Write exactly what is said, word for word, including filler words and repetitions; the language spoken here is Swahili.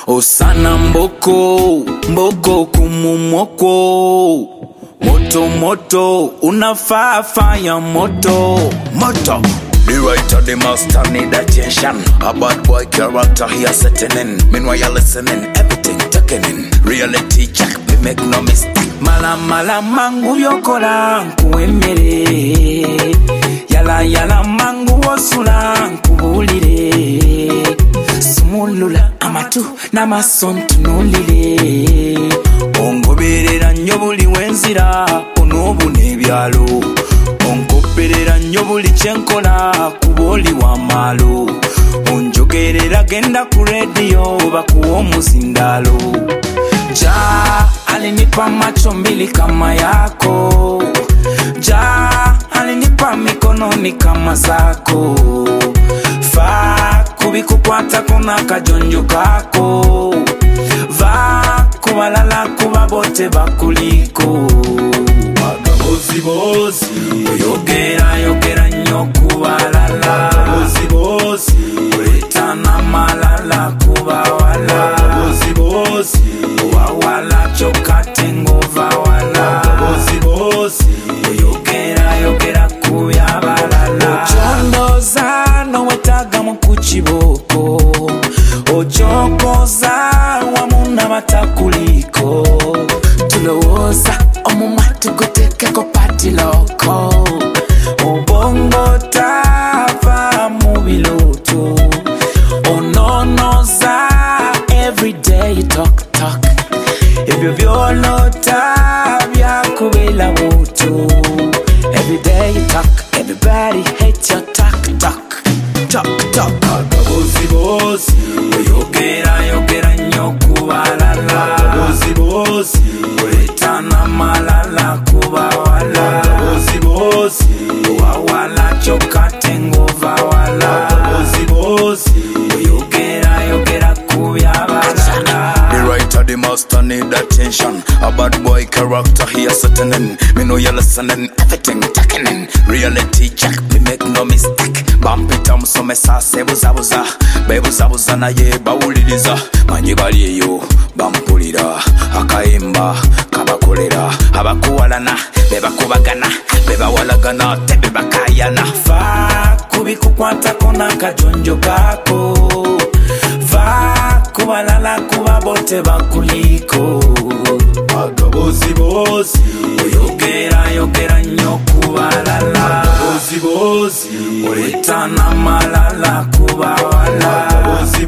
Osana mboko, mboko kumumoko. Moto moto, unafaa fire moto. Moto. The writer, the master need attention. A bad boy character here setting in. Meanwhile you're listening, everything taken in. Reality check, we make no mistake. Mala mala mangu yokola nkuemere. Yala yala mangu osula nkubulire. Sumulula amatu namasontu nolire. Ongoberera nnyo buli wenzira onobu nebyalo. Ongoberera nnyo buli kyenkola kuboli wa malo. Onjogerera genda ku radio bakuwa omuzindalo. Ja alinipa macho mbili kama yako. Ja alinipa mikononi kama zako. Fa kubikukwata kuna kajonjo kako. Va kubalala kubabote bakuliko. Bozi bozi yogera yogera nnyo kubalala. Bozi bozi wetana malala kubawala. Bozi bozi wawala chokate ngova wala. Bozi bozi yogera yogera kuyabalala. Ochondoza no wetaga mukuchiboko. Ochokoza wamuna batakuliko. Tulowoza omumatu guteke ko party loko. Ubongo tava mubiloto. Ononoza everyday you talk talk. Ebyo byolota byakubela buto. Everyday you talk, everybody hate your talk talk. Talk talk. Bozi bozi yogera yogera nnyo kubalala. Bozi bozi wetana malala kubawala. Bozi bozi wawala chokate ngova wala. Bozi bozi yogera yogera kuyabalala. The writer, the master need attention. A bad boy character here setting in. Me know you're listening, everything taken in. Reality check, me make no mistake. Bump it up so me sa se buza buza. Be buza buza na ye bawuliriza. Manyi bali yo bampulira. Akaimba kabakolera. Abakuwalana beba kubagana. Beba walagana tebe bakayana. Fa kubikukwata kona kajonjo kako. Fa kubalala kubabote bakuliko. Bozi bozi yogera yogera nnyo kubalala. Bozi bozi wetana malala kubawala. Bozi